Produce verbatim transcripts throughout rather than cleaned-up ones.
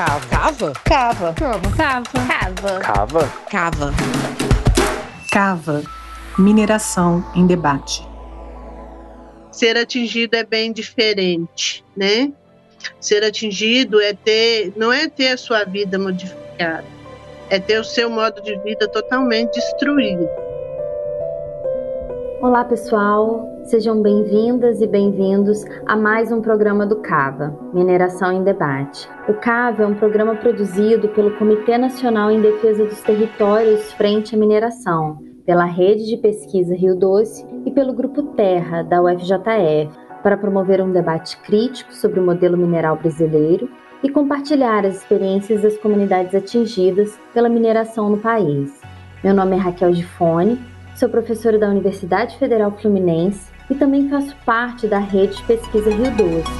Cava. Cava? Cava. Cava. Cava. Cava. Cava. Cava. Mineração em debate. Ser atingido é bem diferente, né? Ser atingido é ter, não é ter a sua vida modificada, é ter o seu modo de vida totalmente destruído. Olá, pessoal. Sejam bem-vindas e bem-vindos a mais um programa do Cava, Mineração em Debate. O Cava é um programa produzido pelo Comitê Nacional em Defesa dos Territórios Frente à Mineração, pela Rede de Pesquisa Rio Doce e pelo Grupo Terra, da U F J F, para promover um debate crítico sobre o modelo mineral brasileiro e compartilhar as experiências das comunidades atingidas pela mineração no país. Meu nome é Raquel Gifone, sou professora da Universidade Federal Fluminense e também faço parte da Rede de Pesquisa Rio Doce.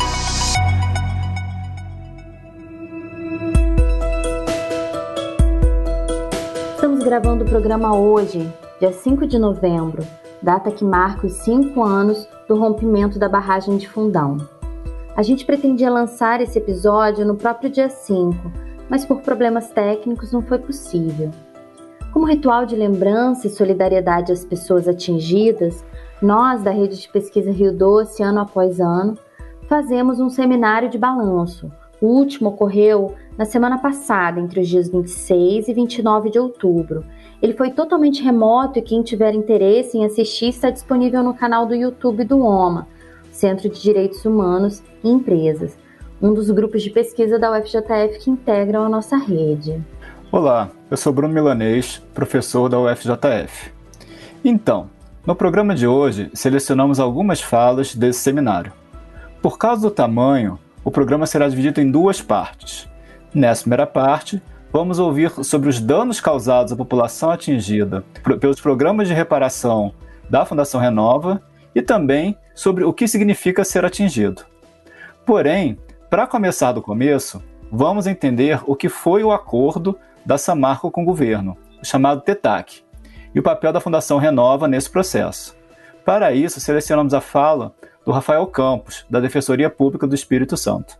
Estamos gravando o programa hoje, dia cinco de novembro, data que marca os cinco anos do rompimento da barragem de Fundão. A gente pretendia lançar esse episódio no próprio dia cinco, mas por problemas técnicos não foi possível. Como ritual de lembrança e solidariedade às pessoas atingidas, nós, da Rede de Pesquisa Rio Doce, ano após ano, fazemos um seminário de balanço. O último ocorreu na semana passada, entre os dias vinte e seis e vinte e nove de outubro. Ele foi totalmente remoto e quem tiver interesse em assistir está disponível no canal do YouTube do OMA, Centro de Direitos Humanos e Empresas, um dos grupos de pesquisa da U F J F que integram a nossa rede. Olá, eu sou Bruno Milanês, professor da U F J F. Então, no programa de hoje, selecionamos algumas falas desse seminário. Por causa do tamanho, o programa será dividido em duas partes. Nessa primeira parte, vamos ouvir sobre os danos causados à população atingida pelos programas de reparação da Fundação Renova e também sobre o que significa ser atingido. Porém, para começar do começo, vamos entender o que foi o acordo da Samarco com o governo, o chamado TETAC, e o papel da Fundação Renova nesse processo. Para isso, selecionamos a fala do Rafael Campos, da Defensoria Pública do Espírito Santo.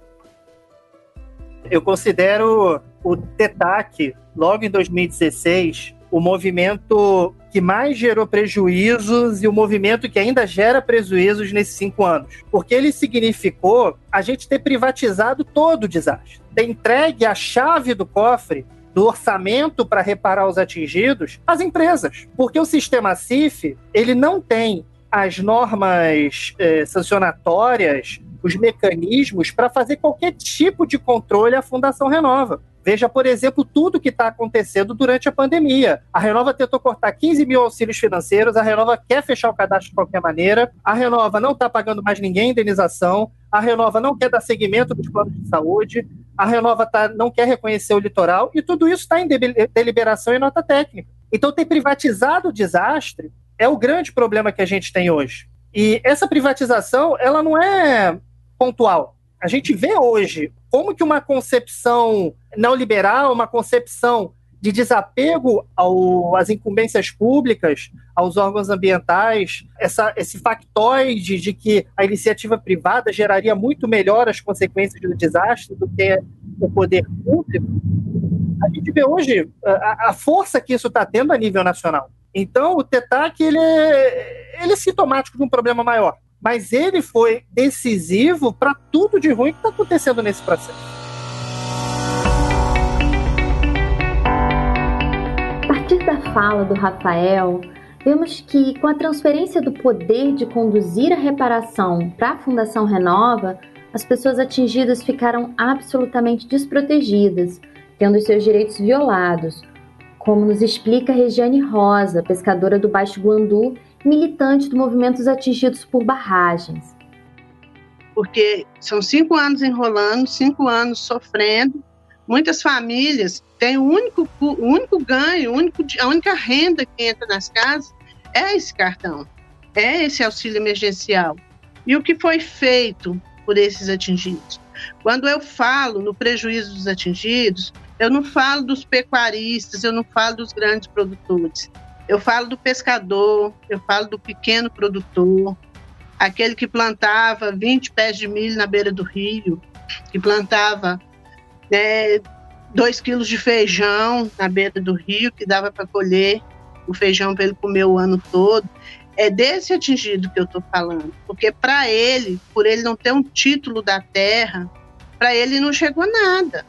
Eu considero o TETAC, logo em dois mil e dezesseis, o movimento que mais gerou prejuízos e o movimento que ainda gera prejuízos nesses cinco anos. Porque ele significou a gente ter privatizado todo o desastre, ter entregue a chave do cofre do orçamento para reparar os atingidos às empresas. Porque o sistema C I F, ele não tem as normas eh, sancionatórias, os mecanismos para fazer qualquer tipo de controle à Fundação Renova. Veja, por exemplo, tudo que está acontecendo durante a pandemia. A Renova tentou cortar quinze mil auxílios financeiros, a Renova quer fechar o cadastro de qualquer maneira, a Renova não está pagando mais ninguém indenização, a Renova não quer dar seguimento dos planos de saúde, a Renova tá, não quer reconhecer o litoral, e tudo isso está em deliberação e nota técnica. Então, ter privatizado o desastre é o grande problema que a gente tem hoje. E essa privatização, ela não é pontual. A gente vê hoje como que uma concepção neoliberal, uma concepção de desapego ao, às incumbências públicas, aos órgãos ambientais, essa, esse factoide de que a iniciativa privada geraria muito melhor as consequências do desastre do que o poder público, a gente vê hoje a, a força que isso está tendo a nível nacional. Então, o TETAC ele é, ele é sintomático de um problema maior, mas ele foi decisivo para tudo de ruim que está acontecendo nesse processo. A partir da fala do Rafael, vemos que com a transferência do poder de conduzir a reparação para a Fundação Renova, as pessoas atingidas ficaram absolutamente desprotegidas, tendo seus direitos violados, como nos explica Regiane Rosa, pescadora do Baixo Guandu, militante do movimento dos atingidos por barragens. Porque são cinco anos enrolando, cinco anos sofrendo. Muitas famílias têm o único, o único ganho, o único, a única renda que entra nas casas é esse cartão, é esse auxílio emergencial. E o que foi feito por esses atingidos? Quando eu falo no prejuízo dos atingidos, eu não falo dos pecuaristas, eu não falo dos grandes produtores. Eu falo do pescador, eu falo do pequeno produtor, aquele que plantava vinte pés de milho na beira do rio, que plantava é, dois quilos de feijão na beira do rio, que dava para colher o feijão para ele comer o ano todo. É desse atingido que eu estou falando, porque para ele, por ele não ter um título da terra, para ele não chegou nada.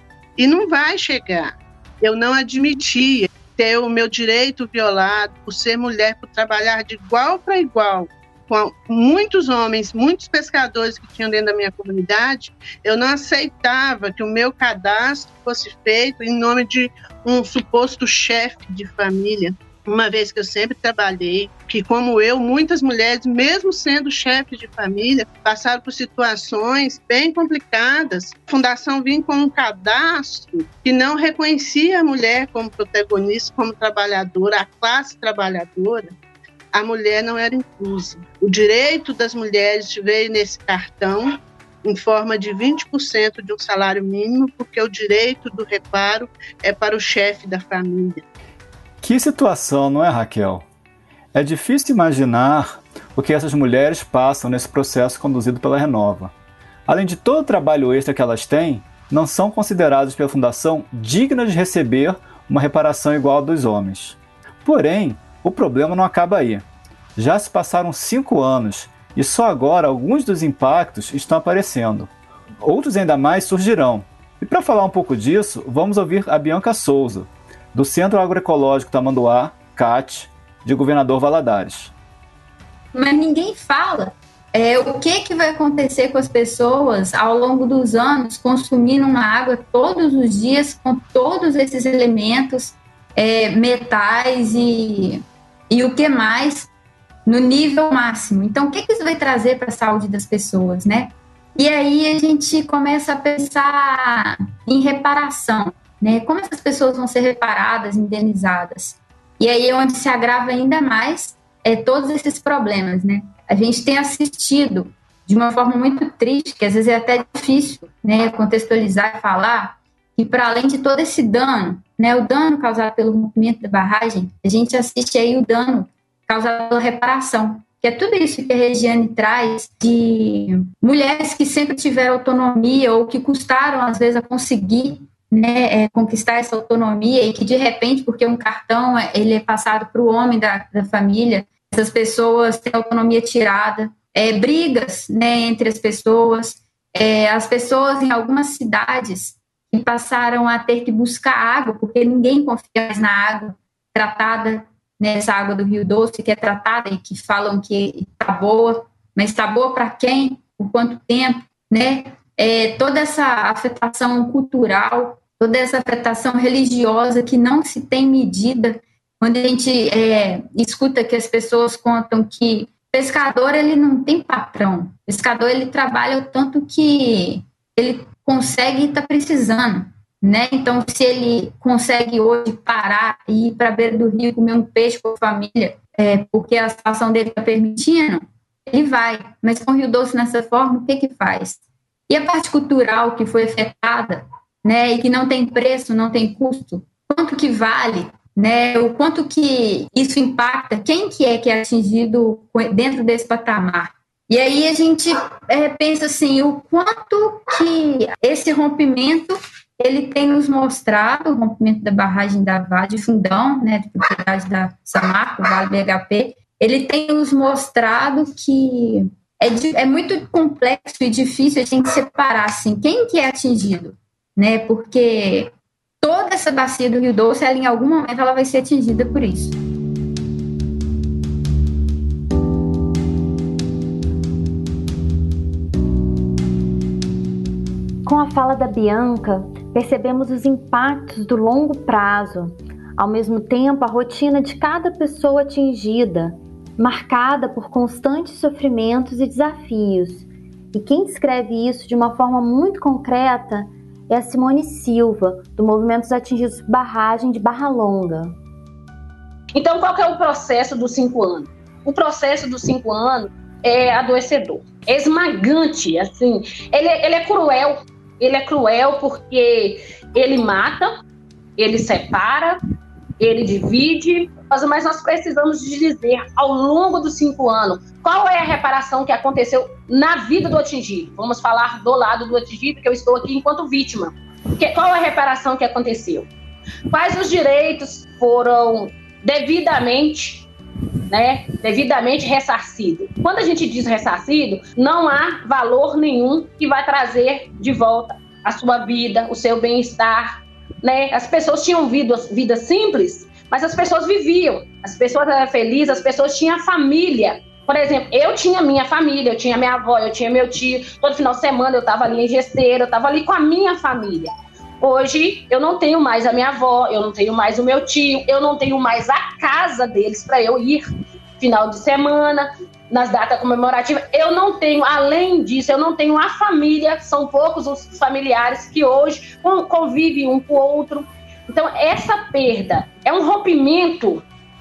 E não vai chegar. Eu não admitia ter o meu direito violado por ser mulher, por trabalhar de igual para igual com muitos homens, muitos pescadores que tinham dentro da minha comunidade. Eu não aceitava que o meu cadastro fosse feito em nome de um suposto chefe de família, uma vez que eu sempre trabalhei, que como eu, muitas mulheres, mesmo sendo chefes de família, passaram por situações bem complicadas. A fundação vinha com um cadastro que não reconhecia a mulher como protagonista, como trabalhadora, a classe trabalhadora. A mulher não era inclusa. O direito das mulheres veio nesse cartão em forma de vinte por cento de um salário mínimo, porque o direito do reparo é para o chefe da família. Que situação, não é, Raquel? É difícil imaginar o que essas mulheres passam nesse processo conduzido pela Renova. Além de todo o trabalho extra que elas têm, não são consideradas pela Fundação dignas de receber uma reparação igual a dos homens. Porém, o problema não acaba aí. Já se passaram cinco anos e só agora alguns dos impactos estão aparecendo. Outros ainda mais surgirão. E para falar um pouco disso, vamos ouvir a Bianca Souza, do Centro Agroecológico Tamanduá, C A T, de Governador Valadares. Mas ninguém fala é, o que, que vai acontecer com as pessoas ao longo dos anos consumindo uma água todos os dias com todos esses elementos, é, metais e, e o que mais no nível máximo. Então, o que, que isso vai trazer para a saúde das pessoas, né? E aí a gente começa a pensar em reparação. Né? Como essas pessoas vão ser reparadas, indenizadas? E aí é onde se agrava ainda mais é, todos esses problemas, né? A gente tem assistido de uma forma muito triste, que às vezes é até difícil, né, contextualizar e falar, que para além de todo esse dano, né, o dano causado pelo rompimento da barragem, a gente assiste aí o dano causado pela reparação, que é tudo isso que a Regiane traz de mulheres que sempre tiveram autonomia ou que custaram, às vezes, a conseguir, né, é, conquistar essa autonomia e que de repente, porque um cartão ele é passado para o homem da, da família, essas pessoas têm autonomia tirada, é, brigas, né, entre as pessoas, é, as pessoas em algumas cidades que passaram a ter que buscar água porque ninguém confia mais na água tratada, nessa água do Rio Doce que é tratada e que falam que está boa, mas está boa para quem, por quanto tempo, né? É, toda essa afetação cultural, toda essa afetação religiosa que não se tem medida. Quando a gente é, escuta que as pessoas contam que pescador ele não tem patrão, pescador ele trabalha o tanto que ele consegue e está precisando, né? Então, se ele consegue hoje parar e ir para a beira do rio comer um peixe com a família, é, porque a situação dele está permitindo, ele vai. Mas com o Rio Doce nessa forma, o que que faz? E a parte cultural que foi afetada, né, e que não tem preço, não tem custo, quanto que vale, né, o quanto que isso impacta, quem que é que é atingido dentro desse patamar? E aí a gente é, pensa assim, o quanto que esse rompimento ele tem nos mostrado, o rompimento da barragem da Vale de Fundão, né, de propriedade da Samarco, Vale B H P, ele tem nos mostrado que É, é muito complexo e difícil a gente separar assim, quem que é atingido, né? Porque toda essa bacia do Rio Doce, ela, em algum momento, ela vai ser atingida por isso. Com a fala da Bianca, percebemos os impactos do longo prazo, ao mesmo tempo a rotina de cada pessoa atingida, marcada por constantes sofrimentos e desafios. E quem descreve isso de uma forma muito concreta é a Simone Silva, do Movimento Atingidos por Barragem de Barra Longa. Então, qual que é o processo dos cinco anos? O processo dos cinco anos é adoecedor, é esmagante, assim, ele, ele é cruel, ele é cruel porque ele mata, ele separa, ele divide, mas nós precisamos de dizer, ao longo dos cinco anos, qual é a reparação que aconteceu na vida do atingido. Vamos falar do lado do atingido, que eu estou aqui enquanto vítima. Que, qual a reparação que aconteceu? Quais os direitos foram devidamente, né, devidamente ressarcidos? Quando a gente diz ressarcido, não há valor nenhum que vai trazer de volta a sua vida, o seu bem-estar, né? As pessoas tinham vidas, vidas simples, mas as pessoas viviam, as pessoas eram felizes, as pessoas tinham família. Por exemplo, eu tinha minha família, eu tinha minha avó, eu tinha meu tio, todo final de semana eu estava ali em Gesteira, eu estava ali com a minha família. Hoje, eu não tenho mais a minha avó, eu não tenho mais o meu tio, eu não tenho mais a casa deles para eu ir final de semana, nas datas comemorativas. Eu não tenho, além disso, eu não tenho a família, são poucos os familiares que hoje convivem um com o outro. Então, essa perda é um rompimento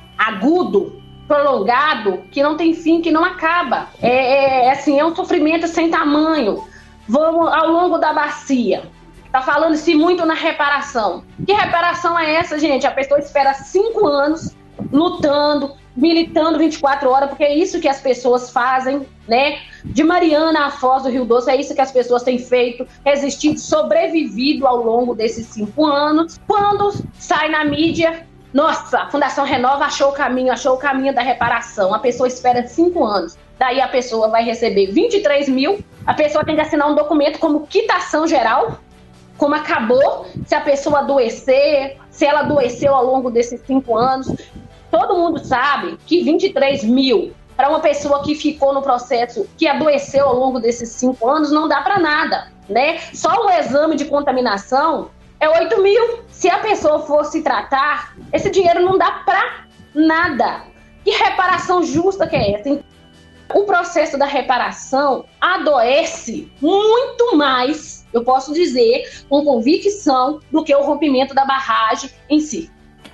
agudo, prolongado, que não tem fim, que não acaba. É, é, assim, é um sofrimento sem tamanho. Vamos ao longo da bacia. Tá falando-se muito na reparação. Que reparação é essa, gente? A pessoa espera cinco anos lutando, militando vinte e quatro horas, porque é isso que as pessoas fazem, né? De Mariana a Foz do Rio Doce, é isso que as pessoas têm feito, resistido, sobrevivido ao longo desses cinco anos. Quando sai na mídia, nossa, a Fundação Renova achou o caminho, achou o caminho da reparação. A pessoa espera cinco anos. Daí a pessoa vai receber vinte e três mil, a pessoa tem que assinar um documento como quitação geral, como acabou, se a pessoa adoecer, se ela adoeceu ao longo desses cinco anos. Todo mundo sabe que vinte e três mil para uma pessoa que ficou no processo, que adoeceu ao longo desses cinco anos, não dá para nada, né? Só o exame de contaminação é oito mil. Se a pessoa for se tratar, esse dinheiro não dá para nada. Que reparação justa que é essa? O processo da reparação adoece muito mais, eu posso dizer, com convicção, do que o rompimento da barragem em si.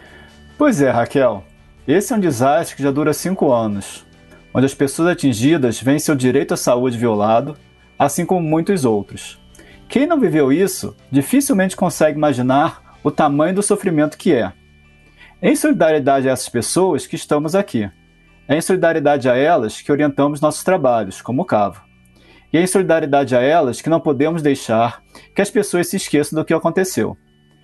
Pois é, Raquel. Esse é um desastre que já dura cinco anos, onde as pessoas atingidas veem seu direito à saúde violado, assim como muitos outros. Quem não viveu isso, dificilmente consegue imaginar o tamanho do sofrimento que é. Em solidariedade a essas pessoas que estamos aqui. É em solidariedade a elas que orientamos nossos trabalhos, como o Cava. E é em solidariedade a elas que não podemos deixar que as pessoas se esqueçam do que aconteceu.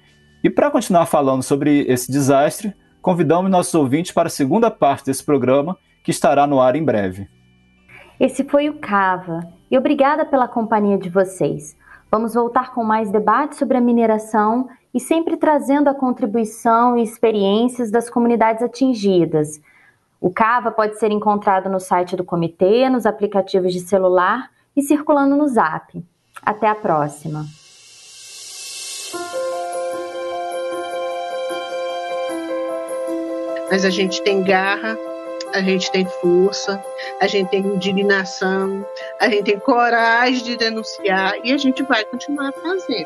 E para continuar falando sobre esse desastre, convidamos nossos ouvintes para a segunda parte desse programa, que estará no ar em breve. Esse foi o Cava, e obrigada pela companhia de vocês. Vamos voltar com mais debates sobre a mineração e sempre trazendo a contribuição e experiências das comunidades atingidas. O Cava pode ser encontrado no site do comitê, nos aplicativos de celular e circulando no Zap. Até a próxima! Mas a gente tem garra, a gente tem força, a gente tem indignação, a gente tem coragem de denunciar e a gente vai continuar fazendo.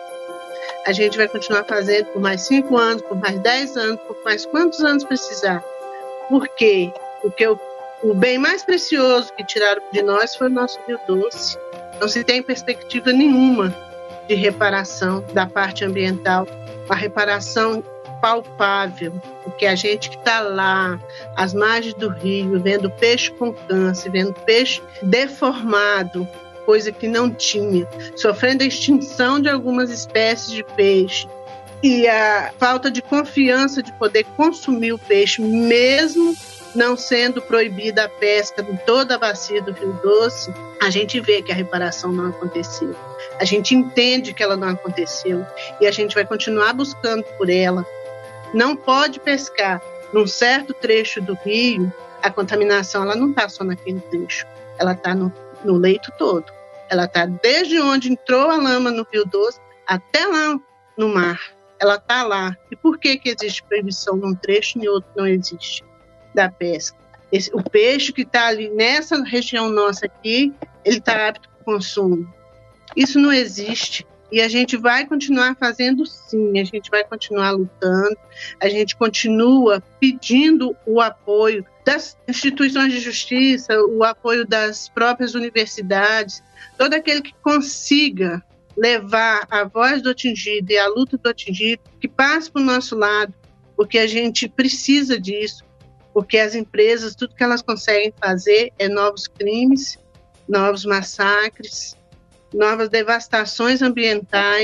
A gente vai continuar fazendo por mais cinco anos, por mais dez anos, por mais quantos anos precisar. Por quê? Porque o, o bem mais precioso que tiraram de nós foi o nosso Rio Doce. Não se tem perspectiva nenhuma de reparação da parte ambiental, a reparação palpável, porque a gente que está lá, às margens do rio, vendo peixe com câncer, vendo peixe deformado, coisa que não tinha, sofrendo a extinção de algumas espécies de peixe e a falta de confiança de poder consumir o peixe, mesmo não sendo proibida a pesca em toda a bacia do Rio Doce, a gente vê que a reparação não aconteceu. A gente entende que ela não aconteceu e a gente vai continuar buscando por ela. Não pode pescar num certo trecho do rio, a contaminação ela não está só naquele trecho, ela está no, no leito todo. Ela está desde onde entrou a lama no Rio Doce até lá no mar. Ela está lá. E por que que existe proibição num trecho e em outro não existe da pesca? Esse, o peixe que está ali nessa região nossa aqui, ele está apto para o consumo. Isso não existe. E a gente vai continuar fazendo sim, a gente vai continuar lutando, a gente continua pedindo o apoio das instituições de justiça, o apoio das próprias universidades, todo aquele que consiga levar a voz do atingido e a luta do atingido, que passe para o nosso lado, porque a gente precisa disso, porque as empresas, tudo que elas conseguem fazer é novos crimes, novos massacres, novas devastações ambientais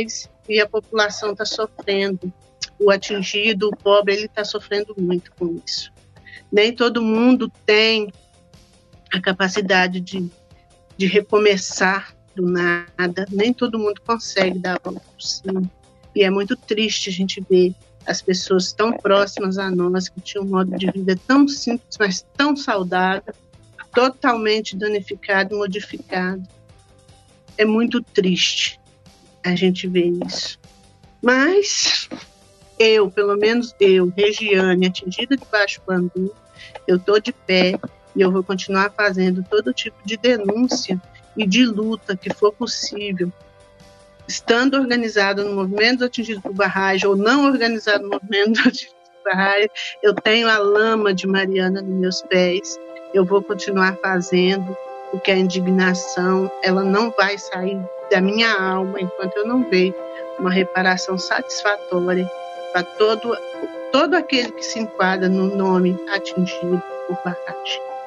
e a população está sofrendo. O atingido, o pobre, ele está sofrendo muito com isso. Nem todo mundo tem a capacidade de, de recomeçar do nada, nem todo mundo consegue dar a volta por cima. E é muito triste a gente ver as pessoas tão próximas a nós, que tinham um modo de vida tão simples, mas tão saudável, totalmente danificado, modificado. É muito triste a gente ver isso. Mas eu, pelo menos eu, Regiane, atingida de baixo bambu, eu estou de pé e eu vou continuar fazendo todo tipo de denúncia e de luta que for possível, estando organizado no movimento atingido por barragem ou não organizado no movimento atingido por barragem, eu tenho a lama de Mariana nos meus pés, eu vou continuar fazendo, porque a indignação, ela não vai sair da minha alma enquanto eu não ver uma reparação satisfatória para todo, todo aquele que se enquadra no nome atingido por barragem.